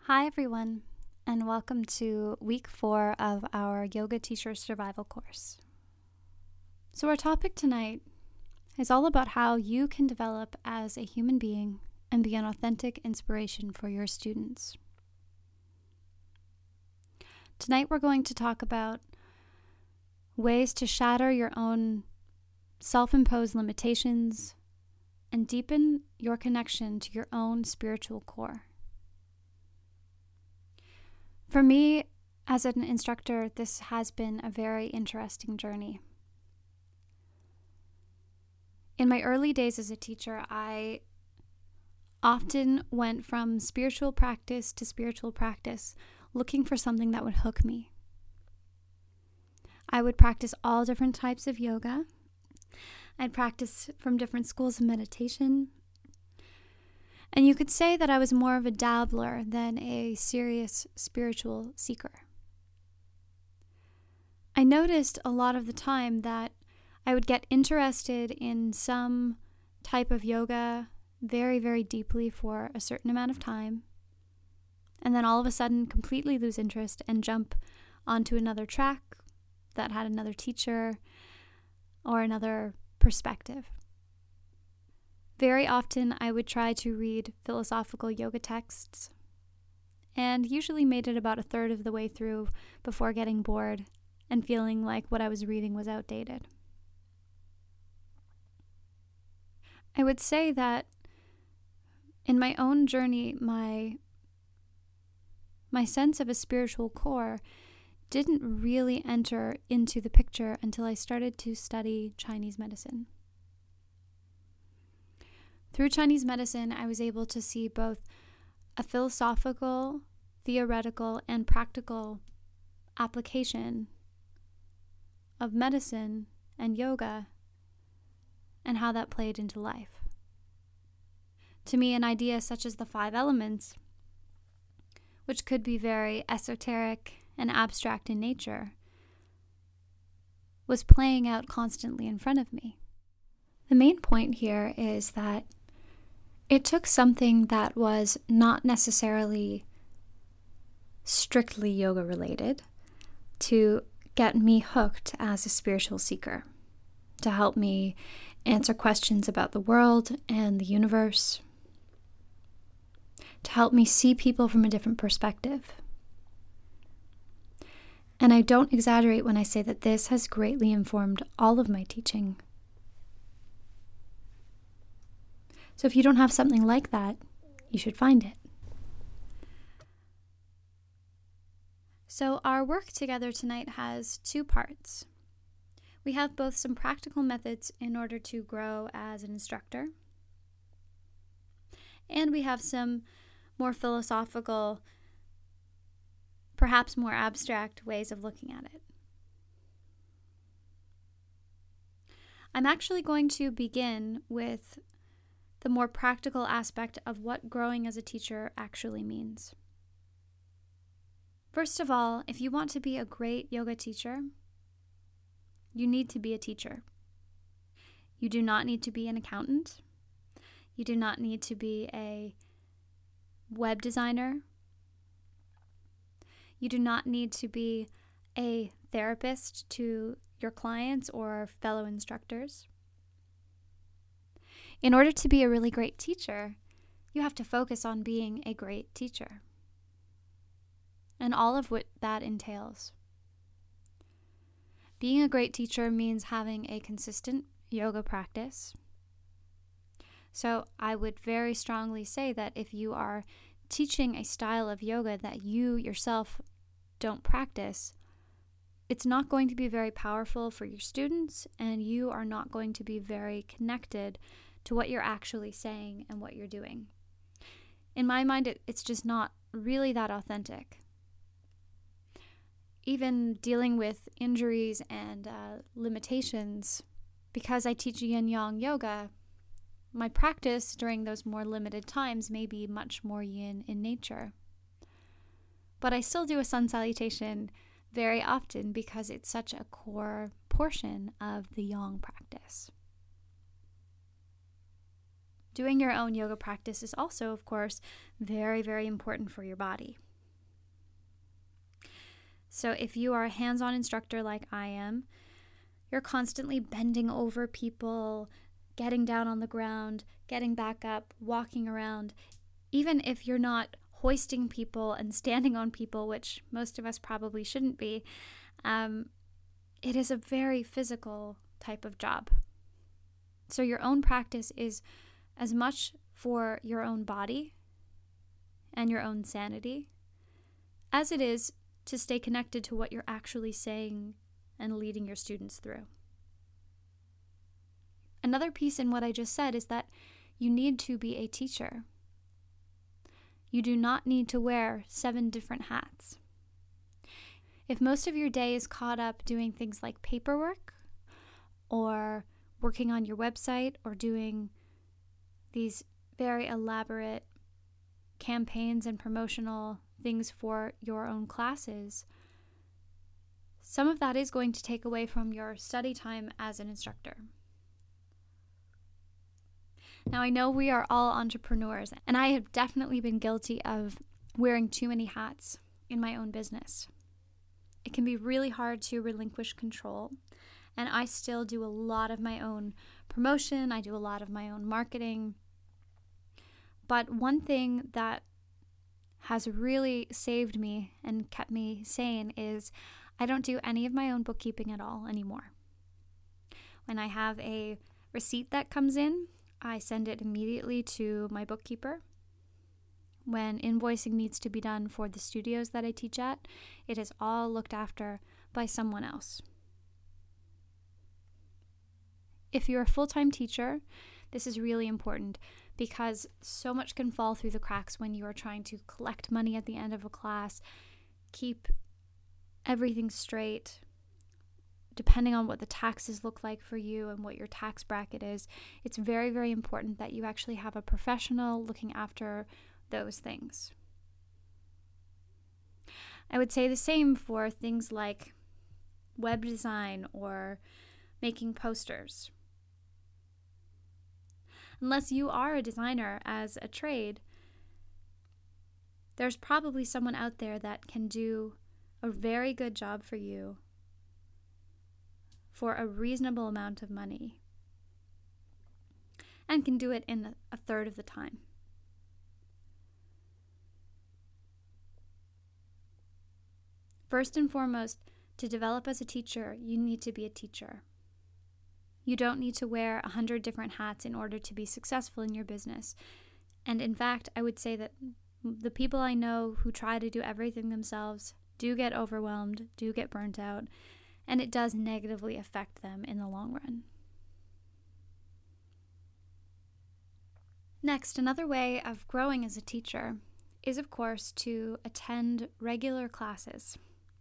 Hi, everyone, and welcome to week 4 of our Yoga Teacher Survival course. So, our topic tonight is all about how you can develop as a human being and be an authentic inspiration for your students. Tonight, we're going to talk about ways to shatter your own self-imposed limitations and deepen your connection to your own spiritual core. For me, as an instructor, this has been a very interesting journey. In my early days as a teacher, I often went from spiritual practice to spiritual practice, looking for something that would hook me. I would practice all different types of yoga. I'd practice from different schools of meditation. And you could say that I was more of a dabbler than a serious spiritual seeker. I noticed a lot of the time that I would get interested in some type of yoga very, very deeply for a certain amount of time, and then all of a sudden completely lose interest and jump onto another track that had another teacher or another perspective. Very often, I would try to read philosophical yoga texts, and usually made it about a third of the way through before getting bored and feeling like what I was reading was outdated. I would say that in my own journey, my sense of a spiritual core didn't really enter into the picture until I started to study Chinese medicine. Through Chinese medicine, I was able to see both a philosophical, theoretical, and practical application of medicine and yoga and how that played into life. To me, an idea such as the 5 elements, which could be very esoteric and abstract in nature, was playing out constantly in front of me. The main point here is that it took something that was not necessarily strictly yoga related to get me hooked as a spiritual seeker, to help me answer questions about the world and the universe, to help me see people from a different perspective. And I don't exaggerate when I say that this has greatly informed all of my teaching. So if you don't have something like that, you should find it. So our work together tonight has 2 parts. We have both some practical methods in order to grow as an instructor, and we have some more philosophical, perhaps more abstract ways of looking at it. I'm actually going to begin with the more practical aspect of what growing as a teacher actually means. First of all, if you want to be a great yoga teacher, you need to be a teacher. You do not need to be an accountant. You do not need to be a web designer. You do not need to be a therapist to your clients or fellow instructors. In order to be a really great teacher, you have to focus on being a great teacher and all of what that entails. Being a great teacher means having a consistent yoga practice. So I would very strongly say that if you are teaching a style of yoga that you yourself don't practice, it's not going to be very powerful for your students, and you are not going to be very connected to what you're actually saying and what you're doing. In my mind, it's just not really that authentic. Even dealing with injuries and limitations, because I teach yin-yang yoga, my practice during those more limited times may be much more yin in nature. But I still do a sun salutation very often because it's such a core portion of the yang practice. Doing your own yoga practice is also, of course, very, very important for your body. So if you are a hands-on instructor like I am, you're constantly bending over people, getting down on the ground, getting back up, walking around. Even if you're not hoisting people and standing on people, which most of us probably shouldn't be, it is a very physical type of job. So your own practice is as much for your own body and your own sanity as it is to stay connected to what you're actually saying and leading your students through. Another piece in what I just said is that you need to be a teacher. You do not need to wear 7 different hats. If most of your day is caught up doing things like paperwork or working on your website or doing these very elaborate campaigns and promotional things for your own classes, some of that is going to take away from your study time as an instructor. Now, I know we are all entrepreneurs, and I have definitely been guilty of wearing too many hats in my own business. It can be really hard to relinquish control, and I still do a lot of my own promotion. I do a lot of my own marketing. But one thing that has really saved me and kept me sane is I don't do any of my own bookkeeping at all anymore. When I have a receipt that comes in, I send it immediately to my bookkeeper. When invoicing needs to be done for the studios that I teach at, it is all looked after by someone else. If you're a full-time teacher, this is really important because so much can fall through the cracks when you are trying to collect money at the end of a class, keep everything straight, depending on what the taxes look like for you and what your tax bracket is. It's very, very important that you actually have a professional looking after those things. I would say the same for things like web design or making posters. Unless you are a designer as a trade, there's probably someone out there that can do a very good job for you for a reasonable amount of money and can do it in a third of the time. First and foremost, to develop as a teacher, you need to be a teacher. You don't need to wear 100 different hats in order to be successful in your business. And in fact, I would say that the people I know who try to do everything themselves do get overwhelmed, do get burnt out, and it does negatively affect them in the long run. Next, another way of growing as a teacher is, of course, to attend regular classes.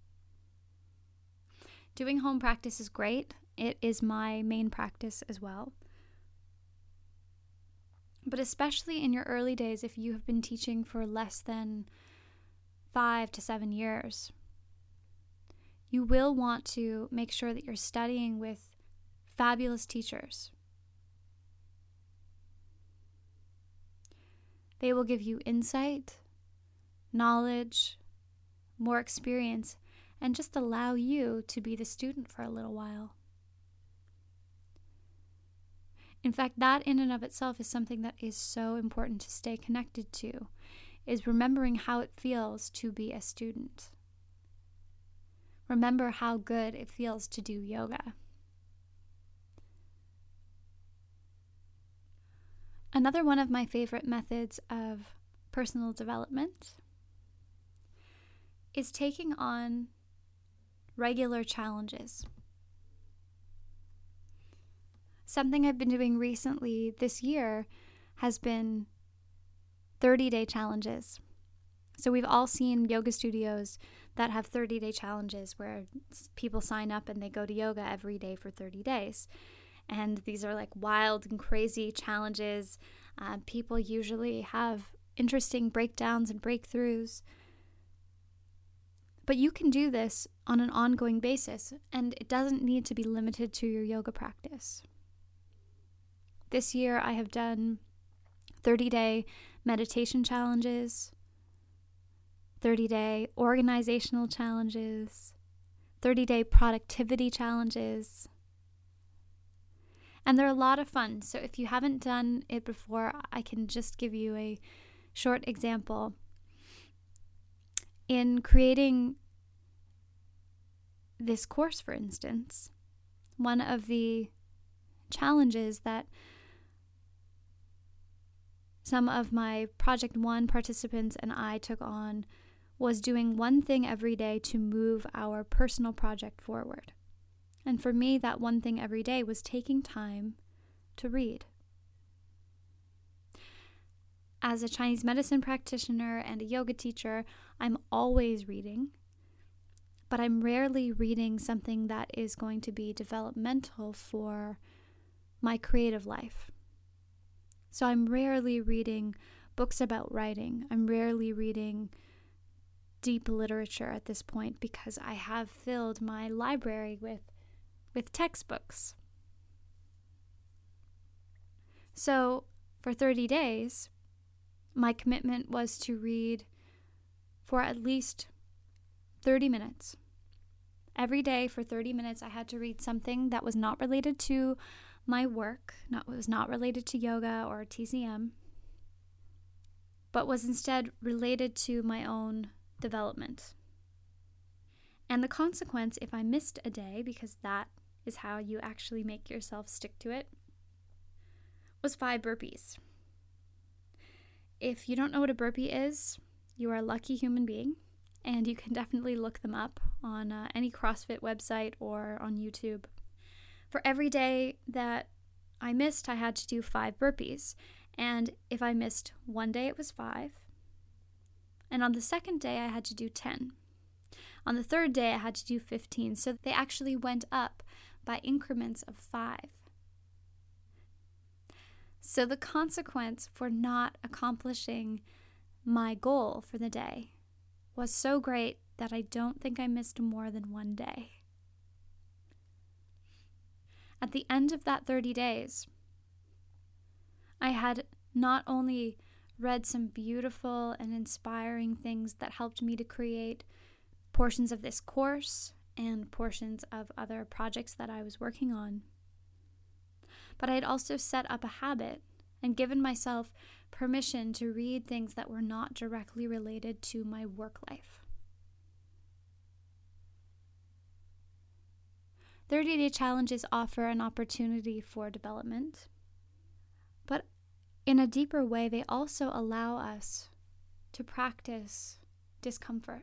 Doing home practice is great. It is my main practice as well. But especially in your early days, if you have been teaching for less than 5 to 7 years, you will want to make sure that you're studying with fabulous teachers. They will give you insight, knowledge, more experience, and just allow you to be the student for a little while. In fact, that in and of itself is something that is so important to stay connected to, is remembering how it feels to be a student. Remember how good it feels to do yoga. Another one of my favorite methods of personal development is taking on regular challenges. Something I've been doing recently this year has been 30-day challenges. So we've all seen yoga studios that have 30-day challenges where people sign up and they go to yoga every day for 30 days. And these are like wild and crazy challenges. People usually have interesting breakdowns and breakthroughs. But you can do this on an ongoing basis, and it doesn't need to be limited to your yoga practice. This year I have done 30-day meditation challenges, 30-day organizational challenges, 30-day productivity challenges. And they're a lot of fun. So if you haven't done it before, I can just give you a short example. In creating this course, for instance, one of the challenges that some of my Project One participants and I took on was doing one thing every day to move our personal project forward. And for me, that one thing every day was taking time to read. As a Chinese medicine practitioner and a yoga teacher, I'm always reading, but I'm rarely reading something that is going to be developmental for my creative life. So I'm rarely reading books about writing. I'm rarely reading deep literature at this point because I have filled my library with textbooks. So for 30 days, my commitment was to read for at least 30 minutes. Every day for 30 minutes, I had to read something that was not related to my work, was not related to yoga or TCM, but was instead related to my own development. And the consequence, if I missed a day, because that is how you actually make yourself stick to it, was 5 burpees. If you don't know what a burpee is, you are a lucky human being, and you can definitely look them up on any CrossFit website or on YouTube. For every day that I missed, I had to do 5 burpees. And if I missed one day, it was 5. And on the second day, I had to do 10. On the third day, I had to do 15. So they actually went up by increments of 5. So the consequence for not accomplishing my goal for the day was so great that I don't think I missed more than one day. At the end of that 30 days, I had not only read some beautiful and inspiring things that helped me to create portions of this course and portions of other projects that I was working on, but I had also set up a habit and given myself permission to read things that were not directly related to my work life. 30-day challenges offer an opportunity for development, but in a deeper way, they also allow us to practice discomfort.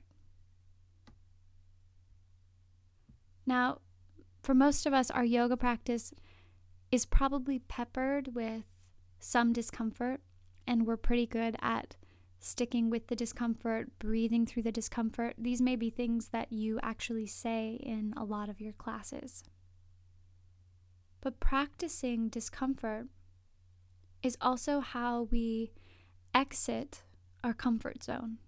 Now, for most of us, our yoga practice is probably peppered with some discomfort, and we're pretty good at sticking with the discomfort, breathing through the discomfort. These may be things that you actually say in a lot of your classes. But practicing discomfort is also how we exit our comfort zone.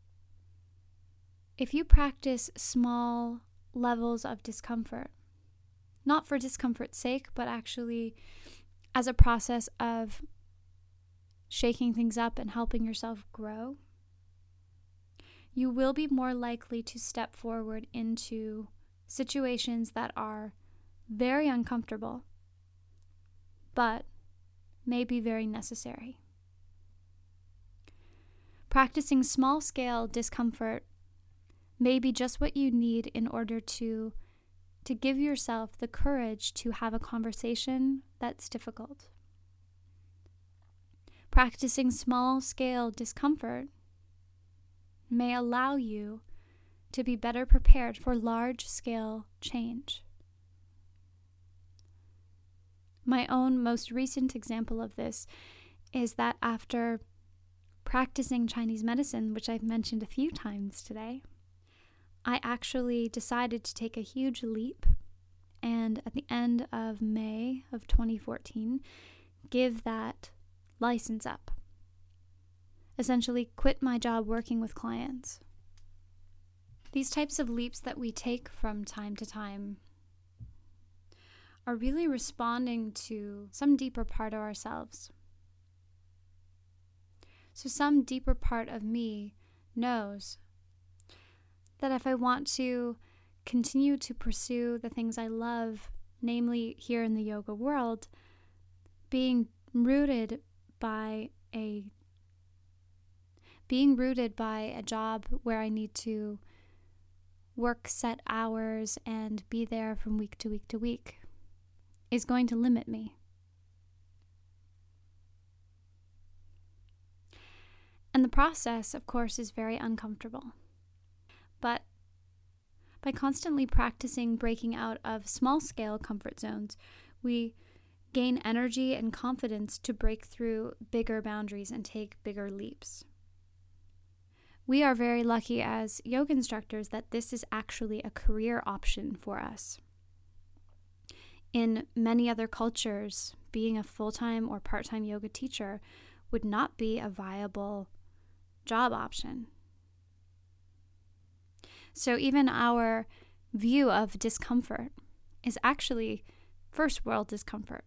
If you practice small levels of discomfort, not for discomfort's sake, but actually as a process of shaking things up and helping yourself grow, you will be more likely to step forward into situations that are very uncomfortable, but may be very necessary. Practicing small-scale discomfort may be just what you need in order to give yourself the courage to have a conversation that's difficult. Practicing small-scale discomfort may allow you to be better prepared for large-scale change. My own most recent example of this is that after practicing Chinese medicine, which I've mentioned a few times today, I actually decided to take a huge leap and at the end of May of 2014, give that license up. Essentially quit my job working with clients. These types of leaps that we take from time to time are really responding to some deeper part of ourselves. So some deeper part of me knows that if I want to continue to pursue the things I love, namely here in the yoga world, being rooted by a job where I need to work set hours and be there from week to week to week is going to limit me. And the process, of course, is very uncomfortable. But by constantly practicing breaking out of small-scale comfort zones, we gain energy and confidence to break through bigger boundaries and take bigger leaps. We are very lucky as yoga instructors that this is actually a career option for us. In many other cultures, being a full-time or part-time yoga teacher would not be a viable job option. So even our view of discomfort is actually first world discomfort.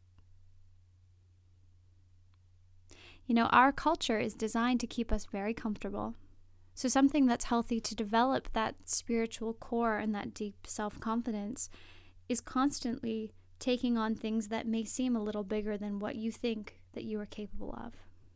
Our culture is designed to keep us very comfortable. So something that's healthy to develop that spiritual core and that deep self-confidence is constantly taking on things that may seem a little bigger than what you think that you are capable of.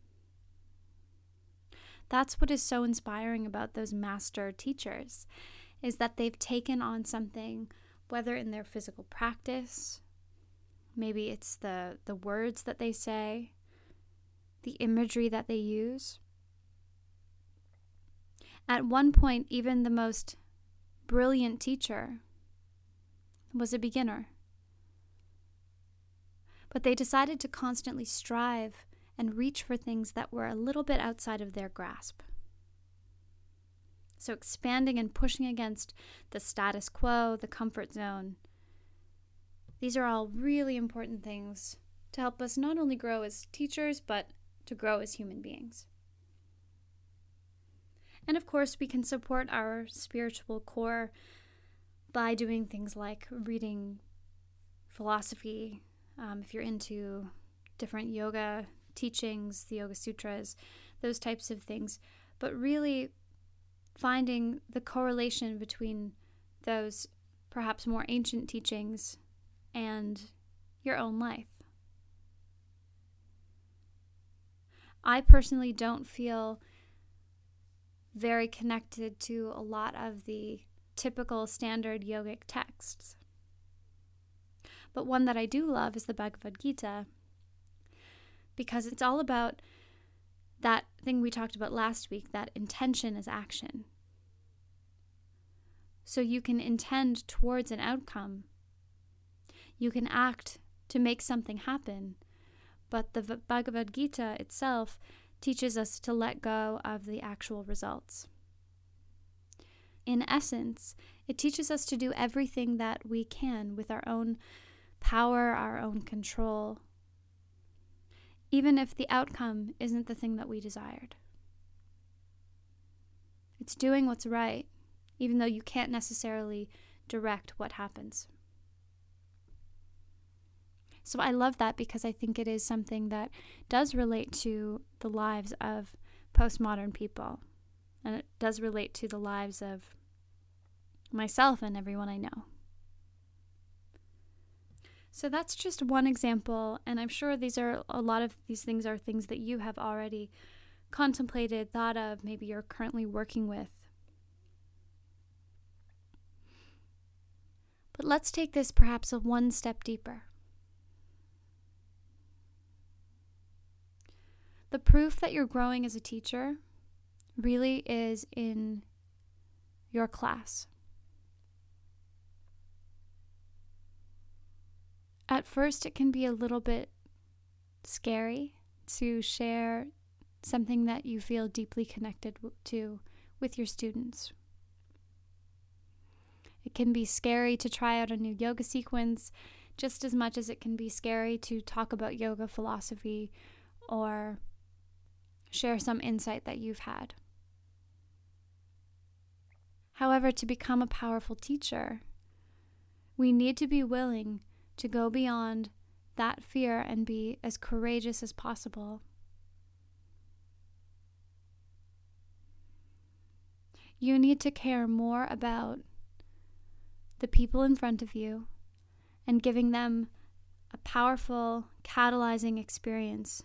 That's what is so inspiring about those master teachers, is that they've taken on something, whether in their physical practice, maybe it's the words that they say, the imagery that they use. At one point, even the most brilliant teacher was a beginner. But they decided to constantly strive and reach for things that were a little bit outside of their grasp. So expanding and pushing against the status quo, the comfort zone. These are all really important things to help us not only grow as teachers, but to grow as human beings. And of course, we can support our spiritual core by doing things like reading philosophy, if you're into different yoga teachings, the Yoga Sutras, those types of things. But really finding the correlation between those perhaps more ancient teachings and your own life. I personally don't feel very connected to a lot of the typical standard yogic texts. But one that I do love is the Bhagavad Gita, because it's all about that thing we talked about last week, that intention is action. So you can intend towards an outcome. You can act to make something happen. But the Bhagavad Gita itself teaches us to let go of the actual results. In essence, it teaches us to do everything that we can with our own power, our own control, even if the outcome isn't the thing that we desired. It's doing what's right, even though you can't necessarily direct what happens. So I love that because I think it is something that does relate to the lives of postmodern people. And it does relate to the lives of myself and everyone I know. So that's just one example, and I'm sure a lot of these things are things that you have already contemplated, thought of, maybe you're currently working with. But let's take this perhaps one step deeper. The proof that you're growing as a teacher really is in your class. At first, it can be a little bit scary to share something that you feel deeply connected to with your students. It can be scary to try out a new yoga sequence just as much as it can be scary to talk about yoga philosophy or share some insight that you've had. However, to become a powerful teacher, we need to be willing to go beyond that fear and be as courageous as possible. You need to care more about the people in front of you and giving them a powerful, catalyzing experience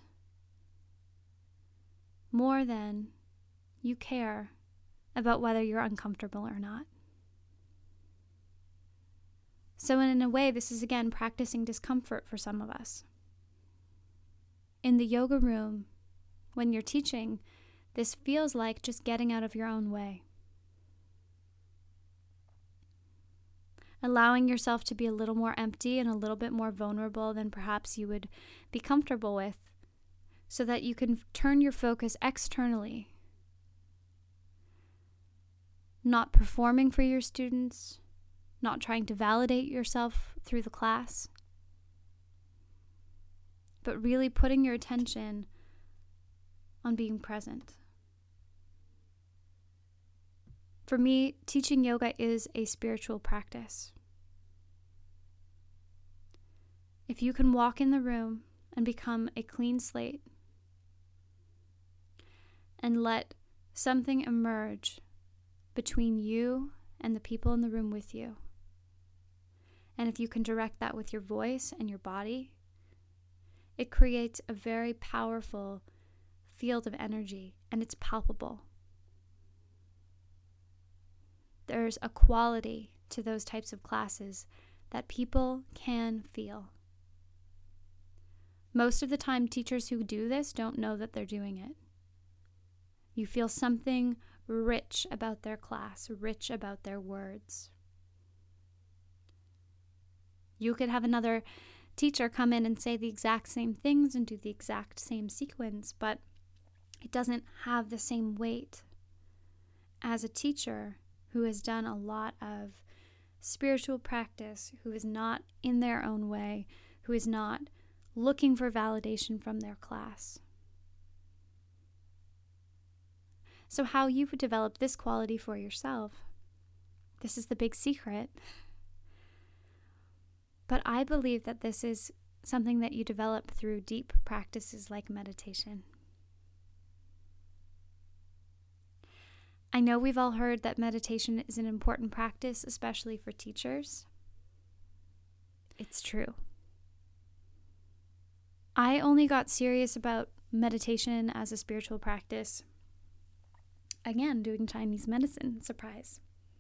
more than you care about whether you're uncomfortable or not. So in a way, this is again practicing discomfort for some of us. In the yoga room, when you're teaching, this feels like just getting out of your own way. Allowing yourself to be a little more empty and a little bit more vulnerable than perhaps you would be comfortable with, so that you can turn your focus externally. Not performing for your students, not trying to validate yourself through the class, but really putting your attention on being present. For me, teaching yoga is a spiritual practice. If you can walk in the room and become a clean slate and let something emerge between you and the people in the room with you, and if you can direct that with your voice and your body, it creates a very powerful field of energy, and it's palpable. There's a quality to those types of classes that people can feel. Most of the time, teachers who do this don't know that they're doing it. You feel something rich about their class, rich about their words. You could have another teacher come in and say the exact same things and do the exact same sequence, but it doesn't have the same weight as a teacher who has done a lot of spiritual practice, who is not in their own way, who is not looking for validation from their class. So how you would develop this quality for yourself, this is the big secret. But I believe that this is something that you develop through deep practices like meditation. I know we've all heard that meditation is an important practice, especially for teachers. It's true. I only got serious about meditation as a spiritual practice, again, doing Chinese medicine, surprise.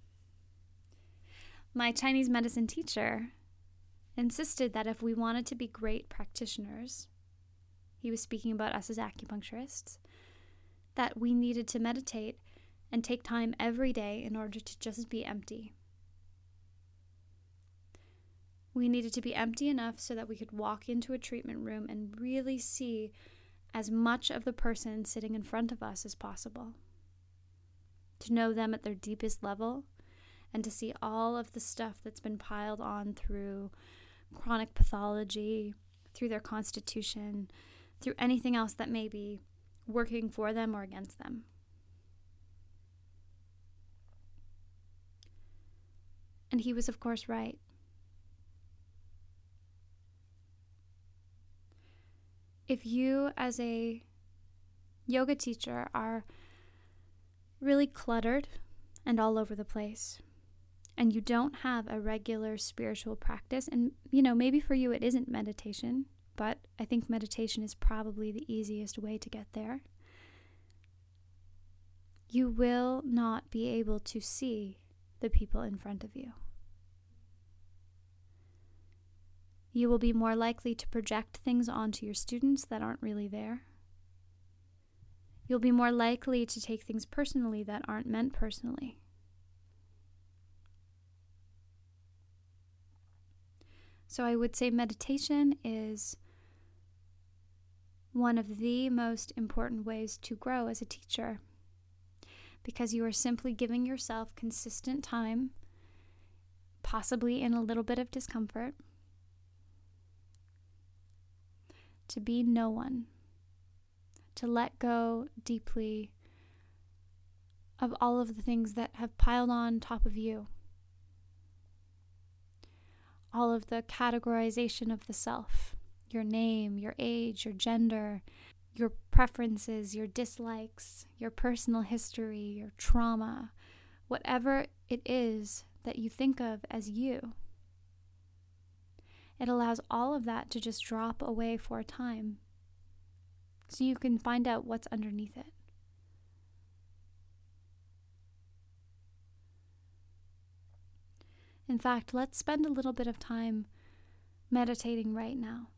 My Chinese medicine teacher insisted that if we wanted to be great practitioners, he was speaking about us as acupuncturists, that we needed to meditate and take time every day in order to just be empty. We needed to be empty enough so that we could walk into a treatment room and really see as much of the person sitting in front of us as possible. To know them at their deepest level and to see all of the stuff that's been piled on through chronic pathology, through their constitution, through anything else that may be working for them or against them. And he was, of course, right. If you, as a yoga teacher, are really cluttered and all over the place, and you don't have a regular spiritual practice, and, maybe for you it isn't meditation, but I think meditation is probably the easiest way to get there, you will not be able to see the people in front of you. You will be more likely to project things onto your students that aren't really there. You'll be more likely to take things personally that aren't meant personally. So I would say meditation is one of the most important ways to grow as a teacher, because you are simply giving yourself consistent time, possibly in a little bit of discomfort, to be no one, to let go deeply of all of the things that have piled on top of you, all of the categorization of the self, your name, your age, your gender, your preferences, your dislikes, your personal history, your trauma, whatever it is that you think of as you. It allows all of that to just drop away for a time so you can find out what's underneath it. In fact, let's spend a little bit of time meditating right now.